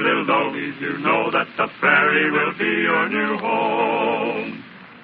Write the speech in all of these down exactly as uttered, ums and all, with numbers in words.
little doggies, you know that the prairie will be your new home.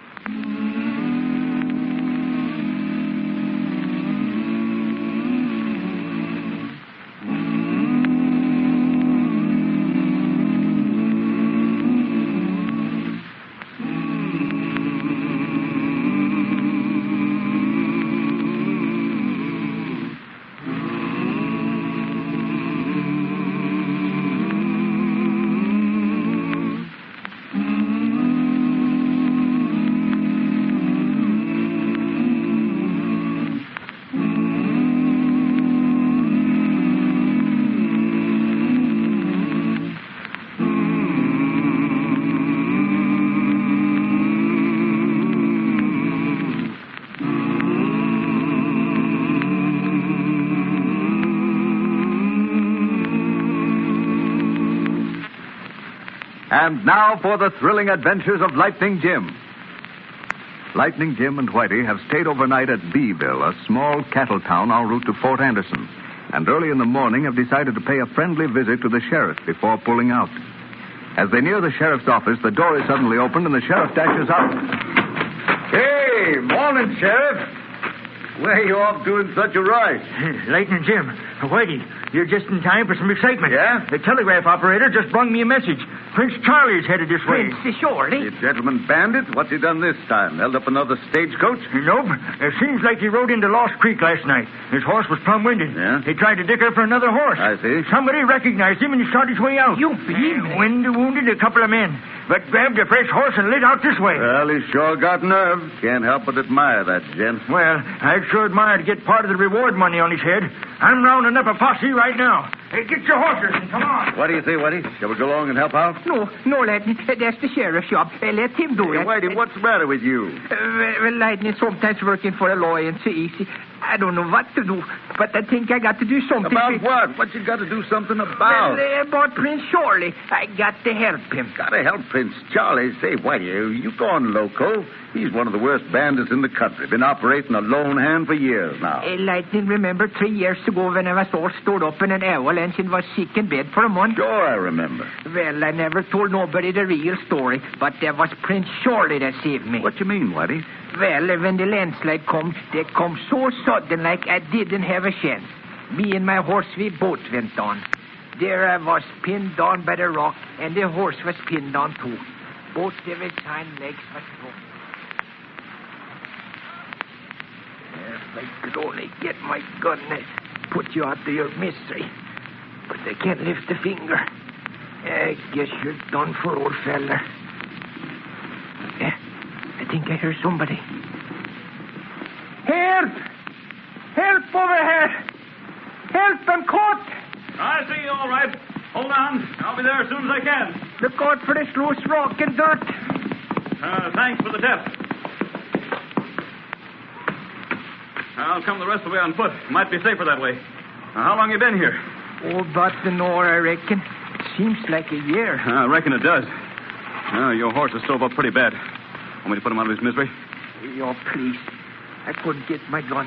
And now for the thrilling adventures of Lightning Jim. Lightning Jim and Whitey have stayed overnight at Beeville, a small cattle town en route to Fort Anderson, and early in the morning have decided to pay a friendly visit to the sheriff before pulling out. As they near the sheriff's office, the door is suddenly opened and the sheriff dashes out. Hey, morning, Sheriff. Where are you off doing such a rush? Lightning Jim, Whitey, you're just in time for some excitement. Yeah? The telegraph operator just brung me a message. Prince Charlie's headed this way. Prince Charlie? The gentleman bandit? What's he done this time? Held up another stagecoach? Nope. It seems like he rode into Lost Creek last night. His horse was plumb winded. Yeah? He tried to dicker for another horse. I see. Somebody recognized him and he shot his way out. You beat me. Wind wounded a couple of men, but grabbed a fresh horse and lit out this way. Well, he sure got nerve. Can't help but admire that gent. Well, I'd sure admire to get part of the reward money on his head. I'm rounding up a posse right now. Hey, get your horses and come on. What do you say, Whitey? Shall we go along and help out? No, no, Lightning. That's the sheriff's job. Uh, let him do Hey, it. Whitey, what's the matter with you? Uh, well, well, Lightning, sometimes working for a lawyer ain't so easy. I don't know what to do, but I think I got to do something. About with- what? What you got to do something about? Well, uh, about Prince Charlie. I got to help him. Gotta help Prince Charlie. Say, Whitey, you gone loco. He's one of the worst bandits in the country. Been operating a lone hand for years now. Uh, Lightning, remember three years ago when I was all stored up in an avalanche and was sick in bed for a month? Sure, I remember. Well, I never told nobody the real story, but there was Prince Charlie that saved me. What you mean, Whitey? Well, when the landslide come, they come so sudden like I didn't have a chance. Me and my horse, we both went on. There I was pinned down by the rock, and the horse was pinned down too. Both of his hind legs was broken. If I could only get my gun and put you out of your misery. But I can't lift a finger. I guess you're done for, old fella. Eh, I think I hear somebody. Help! Help over here! Help, I'm caught! I see you all right. Hold on. I'll be there as soon as I can. Look out for this loose rock and dirt. Uh, thanks for the tip. I'll come the rest of the way on foot. Might be safer that way. Now, how long you been here? Oh, about an hour, I reckon. It seems like a year. I reckon it does. Uh, your horse is stove up pretty bad. Want me to put him out of his misery? Oh, please. I couldn't get my gun.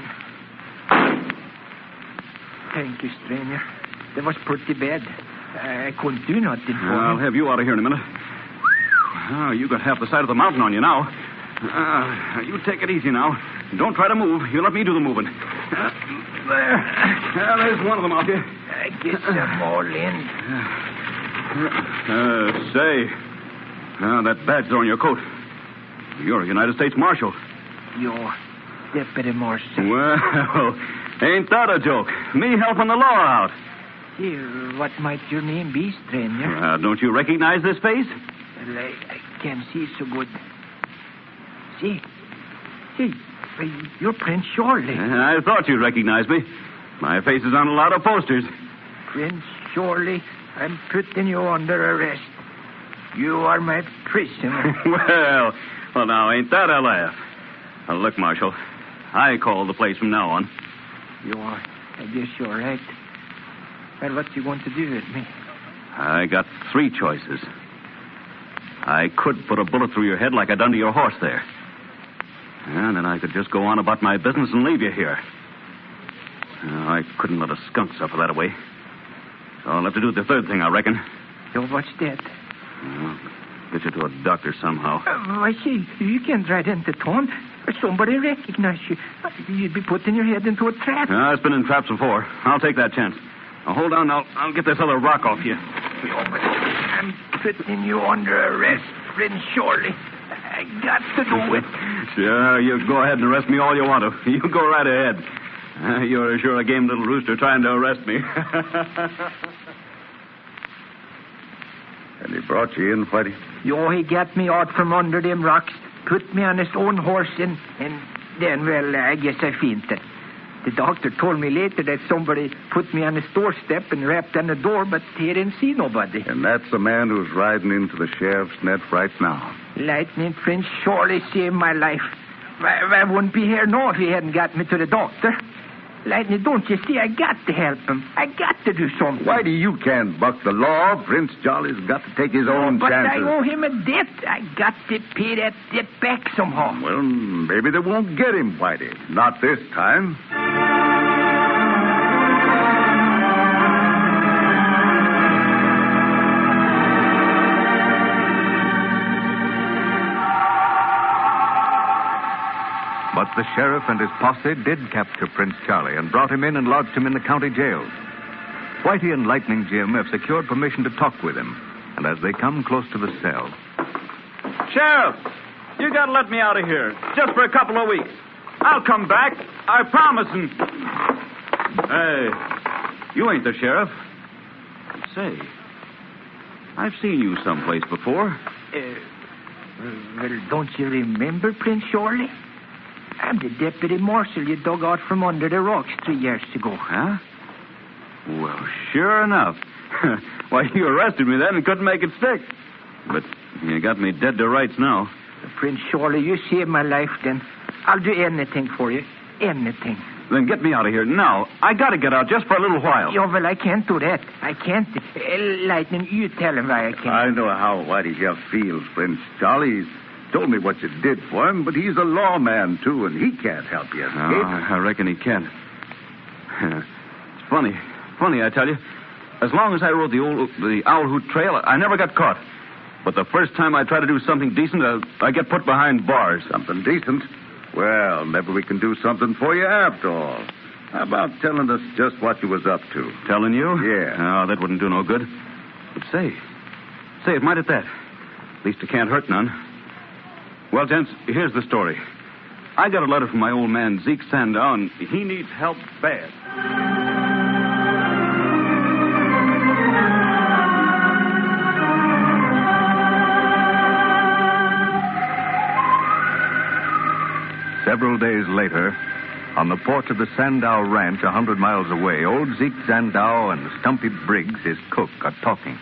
Thank you, stranger. That was pretty bad. I couldn't do nothing for I'll him. have you out of here in a minute. Oh, you got half the side of the mountain on you now. Uh, you take it easy now. Don't try to move. You let me do the moving. Uh, there. Well, there's one of them out here. I guess I'm all in. Uh, say. Uh, that badge there on your coat. You're a United States Marshal. You're Deputy Marshal. Well, ain't that a joke? Me helping the law out. Here, what might your name be, stranger? Uh, don't you recognize this face? Well, I, I can't see so good. See? See, you're Prince Charlie. I thought you'd recognize me. My face is on a lot of posters. Prince Charlie, I'm putting you under arrest. You are my prisoner. well, well, now, ain't that a laugh? Now, look, Marshal, I call the place from now on. You are. I guess you're right. Well, what you going to do with me? I got three choices. I could put a bullet through your head like I done to your horse there. And then I could just go on about my business and leave you here. Uh, I couldn't let a skunk suffer that way. So I'll have to do the third thing, I reckon. So what's that? Well, get you to a doctor somehow. Uh, I see. You can't ride into town. Somebody recognize you. You'd be putting your head into a trap. Uh, it's been in traps before. I'll take that chance. Now, hold on. I'll, I'll get this other rock off you. I'm putting you under arrest, Prince Shorty. I got to do it. Sure, you go ahead and arrest me all you want to. You go right ahead. Uh, you're sure a game little rooster trying to arrest me. And he brought you in, Whitey? Yo, he got me out from under them rocks, put me on his own horse, and, and then, well, I guess I fainted. The doctor told me later that somebody put me on his doorstep and rapped on the door, but he didn't see nobody. And that's the man who's riding into the sheriff's net right now. Lightning Prince surely saved my life. I, I wouldn't be here now if he hadn't got me to the doctor. Lightning, don't you see? I got to help him. I got to do something. Whitey, you can't buck the law. Prince Jolly's got to take his own but chances. But I owe him a debt. I got to pay that debt back somehow. Well, maybe they won't get him, Whitey. Not this time. But the sheriff and his posse did capture Prince Charlie and brought him in and lodged him in the county jail. Whitey and Lightning Jim have secured permission to talk with him, and as they come close to the cell... Sheriff, you gotta let me out of here, just for a couple of weeks. I'll come back, I promise. And... Hey, you ain't the sheriff. Say, I've seen you someplace before. Uh, well, don't you remember, Prince Shorty? I'm the deputy marshal you dug out from under the rocks three years ago. Huh? Well, sure enough. Why, you arrested me then and couldn't make it stick. But you got me dead to rights now. Prince Shorty, you saved my life then. I'll do anything for you. Anything. Then get me out of here now. I gotta get out just for a little while. Yeah, well, I can't do that. I can't. Uh, Lightning, you tell him why I can't. I know how Whitey just feels, Prince Charlie. He's told me what you did for him, but he's a lawman, too, and he can't help you escape. Oh, I reckon he can. It's funny. Funny, I tell you. As long as I rode the old the Owl Hoot Trail, I never got caught. But the first time I try to do something decent, I, I get put behind bars. Something decent? Well, maybe we can do something for you after all. How about telling us just what you was up to? Telling you? Yeah. Oh, that wouldn't do no good. But say, say, it might at that. At least it can't hurt none. Well, gents, here's the story. I got a letter from my old man, Zeke Sandow, and he needs help bad. Several days later, on the porch of the Sandow Ranch a hundred miles away, old Zeke Sandow and Stumpy Briggs, his cook, are talking.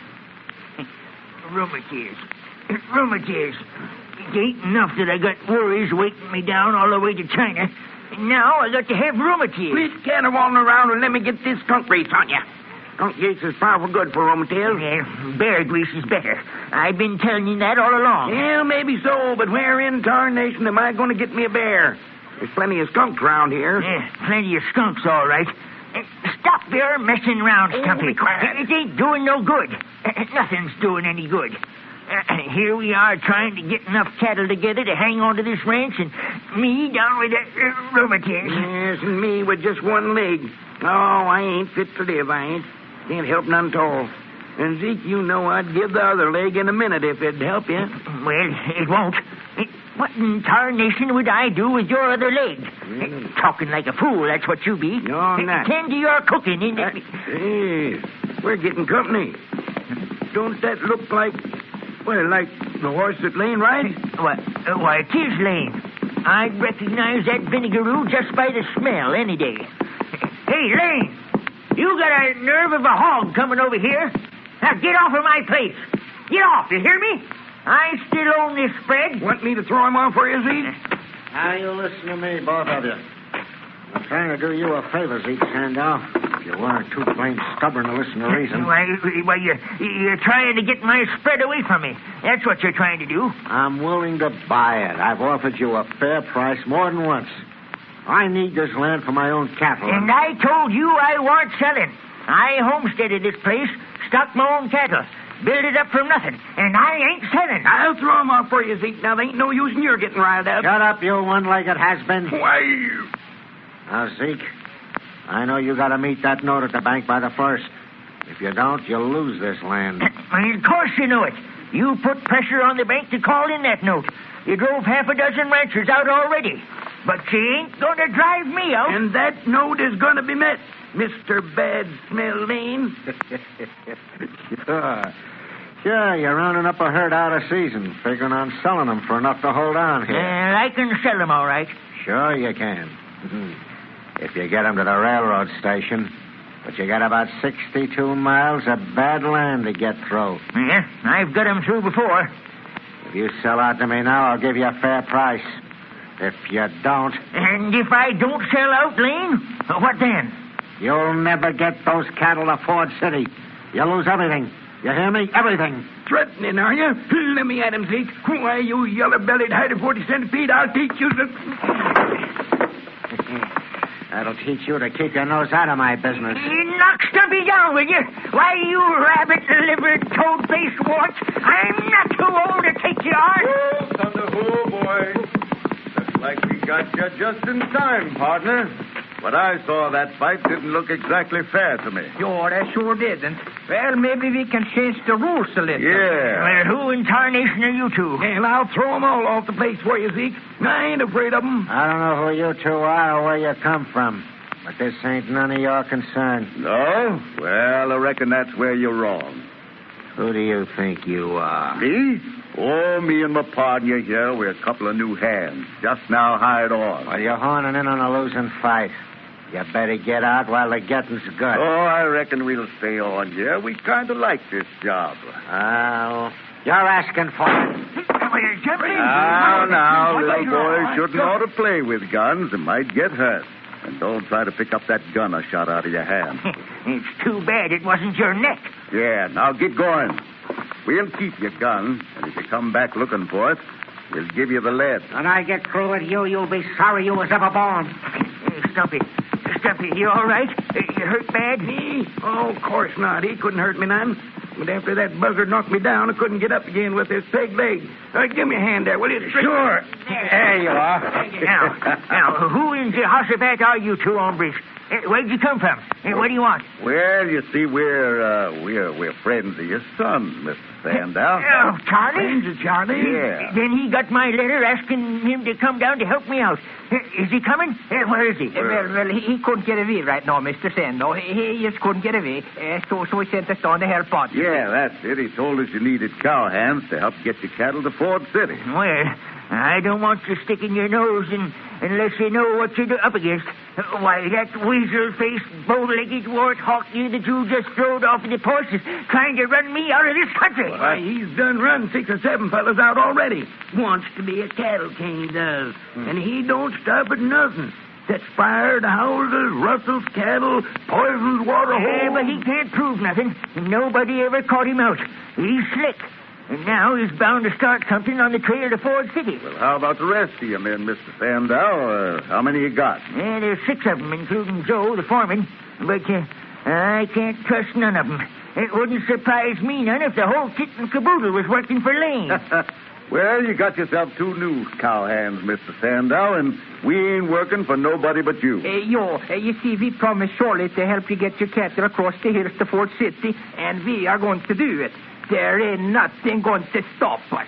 Rheumatiz. Rheumatiz. It ain't enough that I got worries weighting me down all the way to China. And now I got to have rheumatiz. Please can't on around and let me get this skunk grease on you. Skunk grease is powerful good for rheumatiz. Yeah, bear grease is better. I've been telling you that all along. Well, maybe so, but where in tarnation am I going to get me a bear? There's plenty of skunks around here. Yeah, plenty of skunks, all right. Uh, stop there messing around, Stumpy. Oh, be quiet. It ain't doing no good. Uh, nothing's doing any good. Uh, here we are trying to get enough cattle together to hang on to this ranch, and me down with that uh, rheumatiz. Yes, and me with just one leg. Oh, I ain't fit to live, I ain't. Can't help none at all. And Zeke, you know I'd give the other leg in a minute if it'd help you. Well, it won't. What in tarnation would I do with your other leg? Mm. Talking like a fool, that's what you be. No, I'm not. Tend to your cooking, ain't Uh, it? hey, we're getting company. Don't that look like, well, like the horse that Lane rides? Why, uh, why, it is Lane. I'd recognize that vinegaroo just by the smell any day. Hey, Lane, you got a nerve of a hog coming over here. Now get off of my place. Get off, you hear me? I still own this spread. Want me to throw him off for you, Zeke? Now, you listen to me, both of you. I'm trying to do you a favor, Zeke Sandow. You weren't too plain stubborn to listen to reason. Why, why you're, you're trying to get my spread away from me. That's what you're trying to do. I'm willing to buy it. I've offered you a fair price more than once. I need this land for my own cattle. And I told you I weren't selling. I homesteaded this place, stocked my own cattle. build it up from nothing, and I ain't selling. I'll throw 'em off for you, Zeke. Now, there ain't no use in your getting riled up. Shut up, you one-legged has-been. Why? Now, Zeke, I know you got to meet that note at the bank by the first. If you don't, you'll lose this land. Of course you know it. You put pressure on the bank to call in that note. You drove half a dozen ranchers out already. But you ain't going to drive me out. And that note is going to be met, Mister Bad Smell Lane. Sure. Sure, you're rounding up a herd out of season, figuring on selling them for enough to hold on here. And I can sell them all right. Sure you can. If you get them to the railroad station. But you got about sixty-two miles of bad land to get through. Yeah, I've got them through before. If you sell out to me now, I'll give you a fair price. If you don't... And if I don't sell out, Lane, what then? You'll never get those cattle to Ford City. You'll lose everything. You hear me? Everything. Threatening, are you? Let me at him, Zeke. Why, you yellow-bellied, hide-forty centipede, I'll teach you to... That'll teach you to keep your nose out of my business. You knock Stumpy down, will you? Why, you rabbit-livered, toad-faced wart. I'm not too old to take you on. Oh, Thunder, oh, boy. Looks like we got you just in time, partner. What I saw of that fight didn't look exactly fair to me. Sure, I sure didn't. Well, maybe we can change the rules a little. Yeah. Well, who in tarnation are you two? Well, I'll throw 'em all off the place for you, Zeke. I ain't afraid of 'em. I don't know who you two are or where you come from, but this ain't none of your concern. No? Well, I reckon that's where you're wrong. Who do you think you are? Me? Oh, me and my partner here, we're a couple of new hands, just now hired on. Well, you're horning in on a losing fight. You better get out while the getting's good. Oh, I reckon we'll stay on here. We kind of like this job. Oh, you're asking for it. Now, now, little boys shouldn't ought to play with guns. They might get hurt. And don't try to pick up that gun I shot out of your hand. It's too bad it wasn't your neck. Yeah, now get going. We'll keep your gun, and if you come back looking for it, we'll give you the lead. When I get through with you, you'll be sorry you was ever born. Hey, Stumpy. Stumpy, you all right? You hurt bad? Me? Oh, of course not. He couldn't hurt me none. But after that buzzard knocked me down, I couldn't get up again with his peg leg. Uh, give me a hand there, will you? Sure. There you are. Now, now, who in Jehoshaphat are you two hombres? Uh, Where'd you come from? Uh, What do you want? Well, you see, we're uh, we're we're friends of your son, Mister Sandow. Oh, Charlie? Friends of Charlie? Yeah. Then he got my letter asking him to come down to help me out. Uh, Is he coming? Uh, Where is he? Uh, well, well, he, he couldn't get away right now, Mister Sandow. He, he just couldn't get away. Uh, so, so he sent us down to help out. Yeah, that's it. He told us you needed cowhands to help get your cattle to Ford City. Well, I don't want you sticking your nose in unless you know what you're up against. Uh, Why, that weasel-faced, bow-legged wart-hawk you that you just throwed off the porch is trying to run me out of this country. Why, he's done run six or seven fellas out already. Wants to be a cattle king, he does. And he don't stop at nothing. Sets fire to houses, rustles cattle, poisons water Yeah, holes. but he can't prove nothing. Nobody ever caught him out. He's slick. And now he's bound to start something on the trail to Ford City. Well, how about the rest of you men, Mister Sandow? Uh, how many you got? Yeah, there's six of them, including Joe, the foreman. But uh, I can't trust none of them. It wouldn't surprise me none if the whole kit and caboodle was working for Lane. Well, you got yourself two new cowhands, Mister Sandow, and we ain't working for nobody but you. Uh, yo, uh, you see, we promised Shirley to help you get your cattle across the hills to Fort City, and we are going to do it. There ain't nothing going to stop us.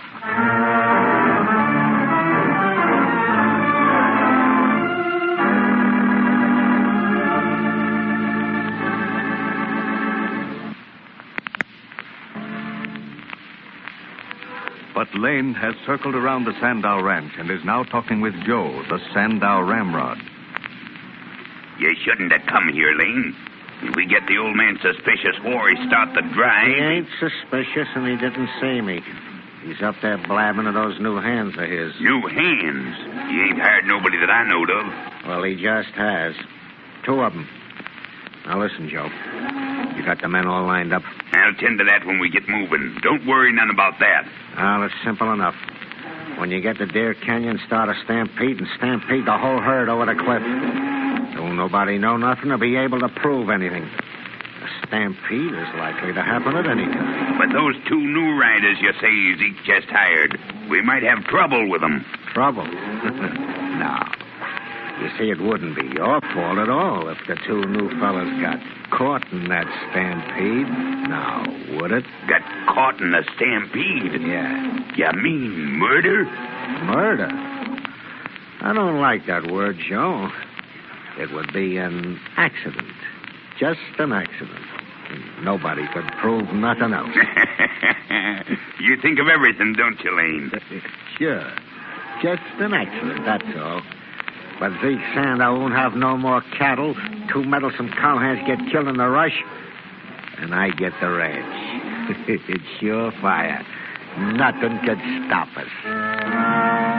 But Lane has circled around the Sandow Ranch and is now talking with Joe, the Sandow Ramrod. You shouldn't have come here, Lane. If we get the old man suspicious before he start the drive... He ain't suspicious, and he didn't see me. He's up there blabbing of those new hands of his. New hands? He ain't hired nobody that I knowed of. Well, he just has. Two of them. Now, listen, Joe. You got the men all lined up? I'll tend to that when we get moving. Don't worry none about that. Well, it's simple enough. When you get to Deer Canyon, start a stampede and stampede the whole herd over the cliff. Don't nobody know nothing or be able to prove anything. The stampede is likely to happen at any time. But those two new riders you say Zeke just hired, we might have trouble with them. Trouble? No. You see, it wouldn't be your fault at all if the two new fellas got caught in that stampede. Now, would it? Got caught in a stampede? Yeah. You mean murder? Murder? I don't like that word, Joe. It would be an accident. Just an accident. Nobody could prove nothing else. You think of everything, don't you, Lane? Sure. Just an accident, that's all. But Zeke Sandow won't have no more cattle. Two meddlesome cowhands get killed in the rush, and I get the ranch. It's sure fire. Nothing could stop us.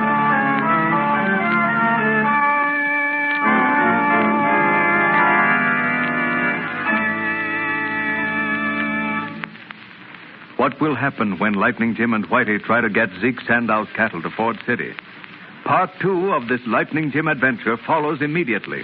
What will happen when Lightning Jim and Whitey try to get Zeke Sandow's cattle to Ford City? Part two of this Lightning Jim adventure follows immediately.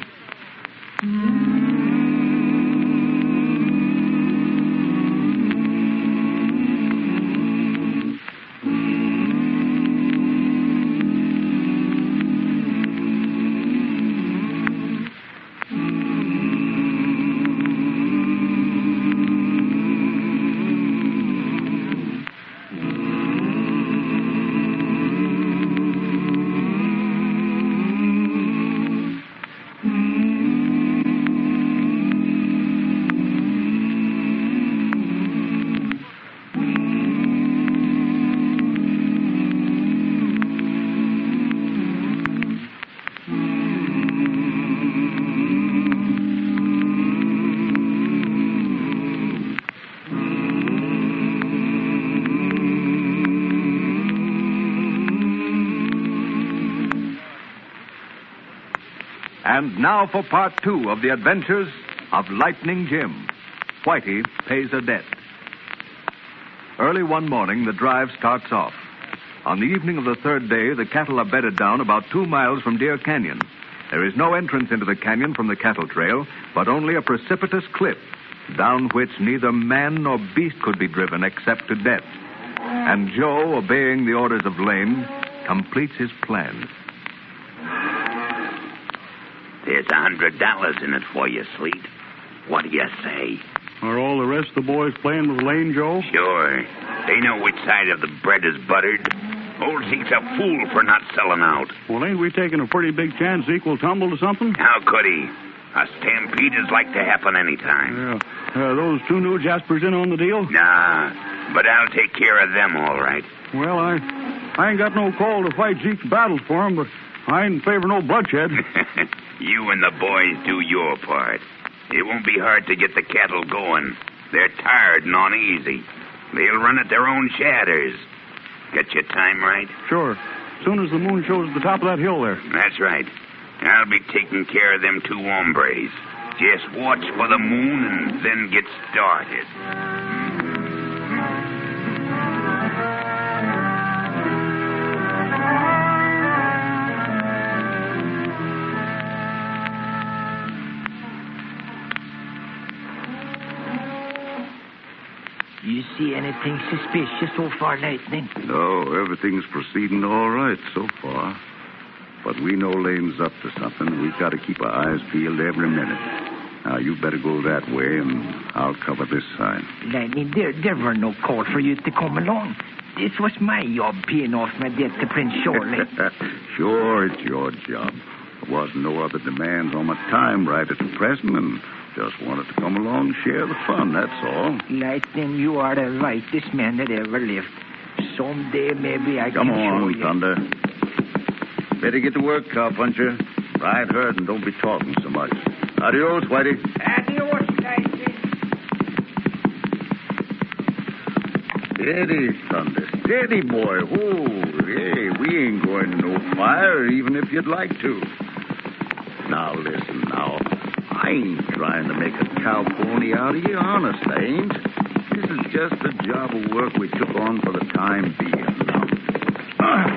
And now for part two of the adventures of Lightning Jim. Whitey pays a debt. Early one morning, the drive starts off. On the evening of the third day, the cattle are bedded down about two miles from Deer Canyon. There is no entrance into the canyon from the cattle trail, but only a precipitous cliff, down which neither man nor beast could be driven except to death. And Joe, obeying the orders of Lane, completes his plan. There's a hundred dollars in it for you, Sleet. What do you say? Are all the rest of the boys playing with Lane, Joe? Sure. They know which side of the bread is buttered. Old Zeke's a fool for not selling out. Well, ain't we taking a pretty big chance Zeke will tumble to something? How could he? A stampede is like to happen any time. Yeah. Uh, those two new Jaspers in on the deal? Nah, but I'll take care of them all right. Well, I I ain't got no call to fight Zeke's battles for him, but I ain't in favor of no bloodshed. You and the boys do your part. It won't be hard to get the cattle going. They're tired and uneasy. They'll run at their own shadders. Get your time right? Sure. As soon as the moon shows the top of that hill there. That's right. I'll be taking care of them two hombres. Just watch for the moon and then get started. You see anything suspicious so far, Lightning? No, everything's proceeding all right so far. But we know Lane's up to something. We've got to keep our eyes peeled every minute. Now, you better go that way, and I'll cover this side. Lightning, there, there were no call for you to come along. This was my job, paying off my debt to Prince Shorley. Sure, it's your job. There wasn't no other demands on my time right at the present, and just wanted to come along and share the fun, that's all. Lightning, you are the rightest man that ever lived. Someday, maybe I come can on, show you. Thunder. Better get to work, cowpuncher. Ride herd and don't be talking so much. Adios, Whitey. Adios, Lightning. Steady, Thunder. Steady, boy. Whoa, hey, we ain't going to no fire, even if you'd like to. Now, listen, now. I ain't trying to make a cow pony out of you, honest, I ain't. This is just a job of work we took on for the time being. Now, uh,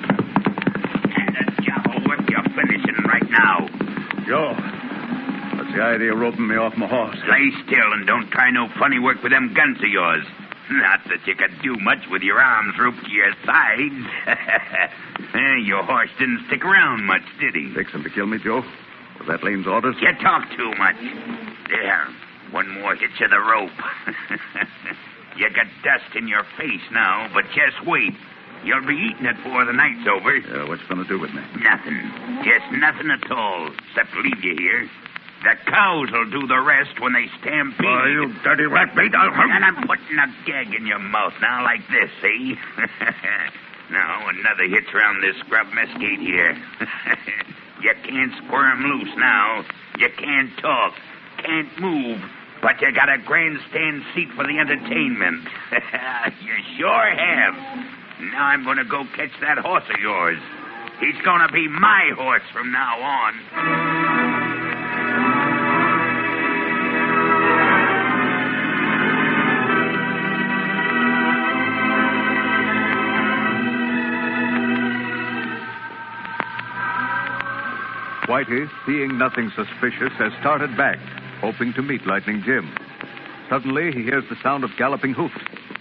and a job of work you're finishing right now. Joe, let's the idea of roping me off my horse? Lie still and don't try no funny work with them guns of yours. Not that you could do much with your arms roped to your sides. Eh, your horse didn't stick around much, did he? Fixing to kill me, Joe? Was that Lane's orders? You talk too much. There, one more hitch of the rope. You got dust in your face now, but just wait. You'll be eating it before the night's over. Yeah, what's going to do with me? Nothing. Just nothing at all, except leave you here. The cows will do the rest when they stampede. Oh, you dirty rat bait, I'll hurt you. And I'm putting a gag in your mouth now like this, see? Now, another hitch around this scrub mesquite here. You can't squirm loose now. You can't talk. Can't move. But you got a grandstand seat for the entertainment. You sure have. Now I'm going to go catch that horse of yours. He's going to be my horse from now on. Whitey, seeing nothing suspicious, has started back, hoping to meet Lightning Jim. Suddenly, he hears the sound of galloping hoofs.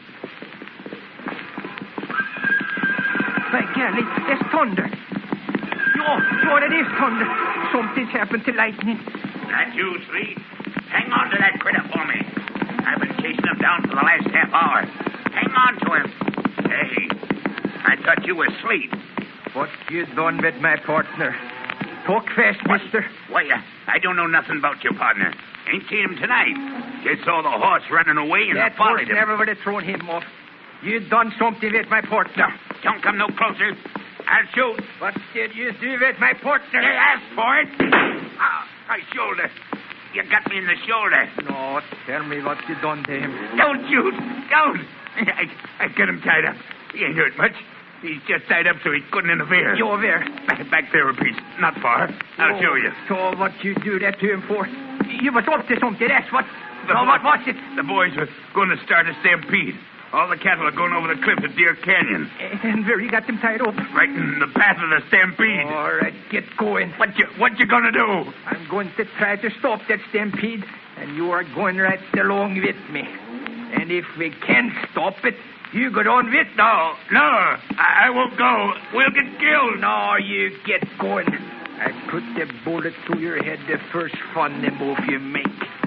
By golly, there's thunder. Yo, yo, it is thunder. Something's happened to Lightning. That you, Slee? Hang on to that critter for me. I've been chasing him down for the last half hour. Hang on to him. Hey, I thought you were asleep. What you done with my partner? Talk fast, mister. Why, uh, I don't know nothing about your partner. Ain't seen him tonight. Just saw the horse running away and that I followed horse him. never would have thrown him off. You done something with my partner. No, don't come no closer. I'll shoot. What did you do with my partner? They asked for it. Ah, my shoulder. You got me in the shoulder. No, tell me what you done to him. Don't shoot. Don't. I, I got him tied up. He ain't hurt much. He's just tied up so he couldn't interfere. You're there. Back, back there a piece. Not far. I'll oh, show you. So what you do that to him for? You was up to something, that's what. The so boy, what was it? The boys were going to start a stampede. All the cattle are going over the cliff at Deer Canyon. And where you got them tied up? Right in the path of the stampede. All right, get going. What you, what you gonna do? I'm going to try to stop that stampede, and you are going right along with me. And if we can't stop it, you go on with. No, no, I, I won't go. We'll get killed. No, you get going. I put the bullet through your head the first funny move you make.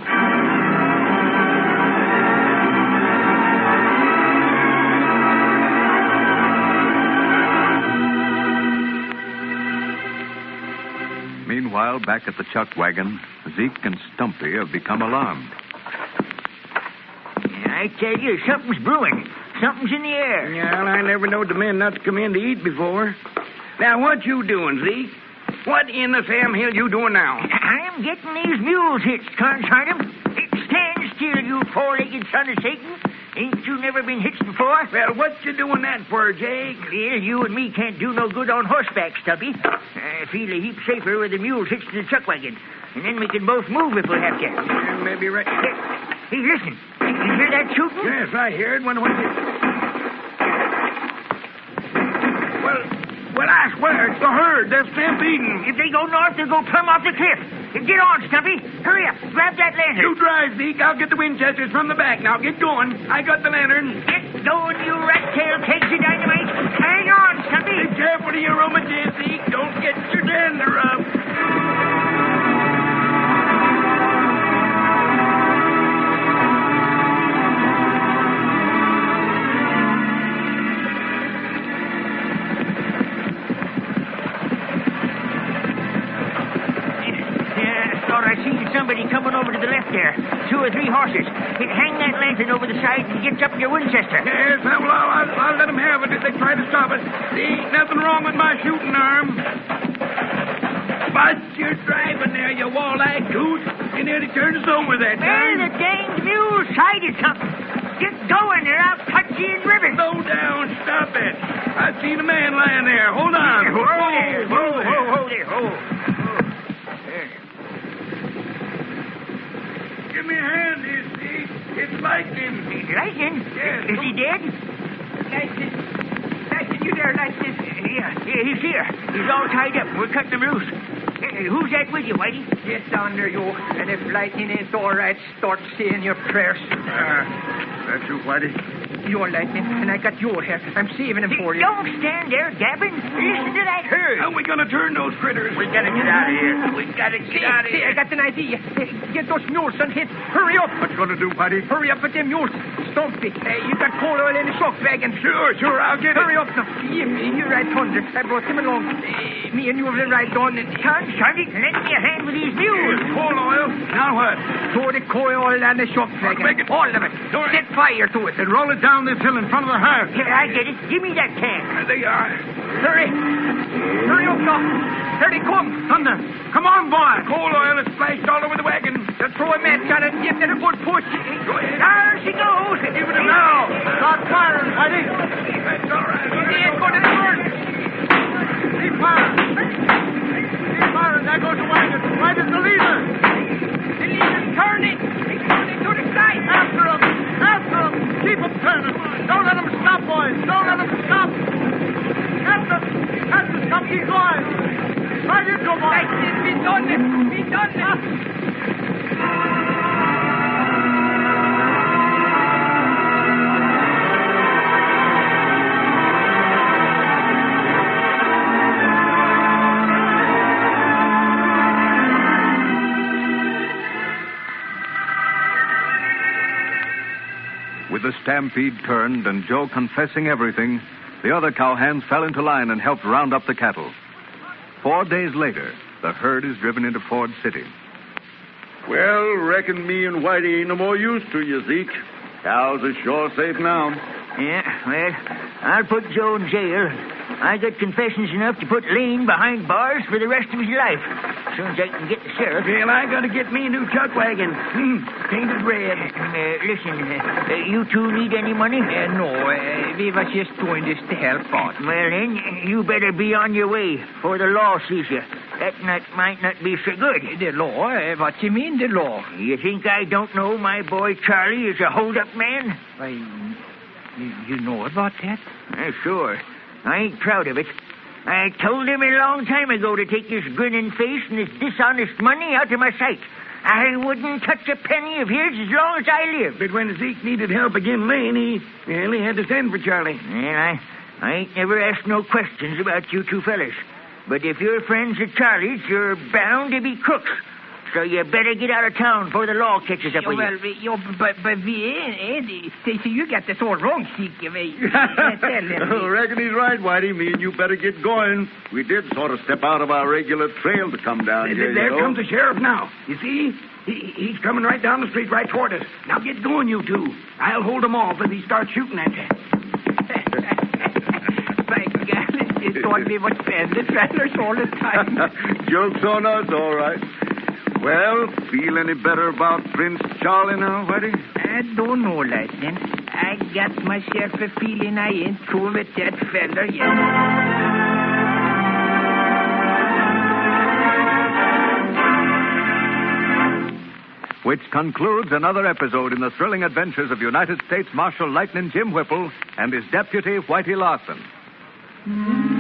Meanwhile, back at the chuck wagon, Zeke and Stumpy have become alarmed. I tell you, something's brewing. Something's in the air. Yeah, well, I never knowed the men not to come in to eat before. Now, what you doing, Zeke? What in the Sam Hill you doing now? I'm getting these mules hitched, concern 'em. Stand still, you four-legged son of Satan. Ain't you never been hitched before? Well, what you doing that for, Jake? Well, you and me can't do no good on horseback, Stubby. I feel a heap safer with the mules hitched to the chuck wagon. And then we can both move if we have to. Yeah, maybe right. Hey, listen. You hear that shooting? Yes, I heard. When was it? Well, well, I swear, it's the herd. They're stampeding. If they go north, they'll go plumb off the cliff. Get on, Stumpy. Hurry up. Grab that lantern. You drive, Zeke. I'll get the Winchesters from the back. Now, get going. I got the lantern. Get going, you rat-tailed kegs of dynamite. Hang on, Stumpy. Be careful of your rheumatism, Zeke. Don't get your dander up. Somebody coming over to the left there. Two or three horses. Hang that lantern over the side and get up your Winchester. Yes, well, I'll, I'll, I'll let them have it if they try to stop us. There ain't nothing wrong with my shooting arm. But you're driving there, you wall-eyed goose. You nearly turned us over that Well, time. the dang mule sighted something. Get going or I'll cut you in ribbons. Slow down. Stop it. I seen a man lying there. Hold on. Whoa, there. Whoa, Whoa, there. whoa, whoa, there. Whoa. Give me a hand here, Steve. It's Lightning. Lightning? Yes. Is he dead? Lightning. Lightning, you there, Lightning. Yeah, yeah, he's here. He's all tied up. We're cutting him loose. Hey, who's that with you, Whitey? Get down there, you. And if lightning ain't all right, start saying your prayers. Uh, that's you, Whitey? You're lightning, and I got your here. I'm saving him for you. Don't stand there, gabbing. Listen to that herd. How are we going to turn those critters? We gotta get out of here. We gotta get see, out of see, here. I got an idea. Hey, get those mules unhitched. Hurry up. What you going to do, Whitey? Hurry up with them mules. Stumpy. Hey, you got coal oil in the shock wagon. Sure, sure, I'll get Hurry it. up now. You, you ride thunder. I brought him along. Uh, me and you will ride on. And... Son, Sonny, lend me a hand with these mules. Coal oil. Now what? Throw the coal oil and the shock wagon. Make it. All of it. Sure. Set fire to it. And roll it down this hill in front of the herd. Here, I get it. Give me that can. There they are. Hurry. Hurry up now. Here they come. Thunder. Come on, boy. Coal oil is splashed all over the wagon. Just throw a match on it and give it a good push. Go ahead. There she goes. Give it a now. Start firing, Whitey. That's all right. See it go to the north. Keep firing. Keep firing. There goes the wagon. Right at the leader. The leader's turning. He's turning to the side. After him. After him. Keep him turning. Don't let him stop, boys. Don't let him stop. Captain. Captain, stop. Keep going. Right into him, boys. We done it. We done it. With the stampede turned and Joe confessing everything, the other cowhands fell into line and helped round up the cattle. Four days later, the herd is driven into Ford City. Well, reckon me and Whitey ain't no more use to you, Zeke. Cows are sure safe now. Yeah, well, I'll put Joe in jail. I got confessions enough to put Lane behind bars for the rest of his life. As soon as I can get the sheriff. Well, I gotta get me a new chuck wagon. Hmm, painted red. Uh, listen, uh, you two need any money? Uh, no, uh, we was just doing this to help out. Well, then, you better be on your way, for the law sees you. That not, might not be so good. The law? Uh, what you mean, the law? You think I don't know my boy Charlie is a hold-up man? Why, you, you know about that? Uh, sure. I ain't proud of it. I told him a long time ago to take his grinning face and his dishonest money out of my sight. I wouldn't touch a penny of his as long as I live. But when Zeke needed help against Lane, he, well, he had to send for Charlie. Well, I, I ain't never asked no questions about you two fellas. But if you're friends of Charlie's, you're bound to be crooks. So you better get out of town before the law catches up with well, you. We, yo, but, but we ain't, ain't, Stacy, you got this all wrong, Zeke. I reckon he's right, Whitey. Me and you better get going. We did sort of step out of our regular trail to come down here, There you know. comes the sheriff now. You see? He, he's coming right down the street right toward us. Now get going, you two. I'll hold him off as he starts shooting at you. By God, it thought we would spend the travelers all the time. Joke's on us, all right. Well, feel any better about Prince Charlie now, Whitey? I don't know, Lightning. I got myself a feeling I ain't through with that fella yet. Which concludes another episode in the thrilling adventures of United States Marshal Lightning Jim Whipple and his deputy, Whitey Larson.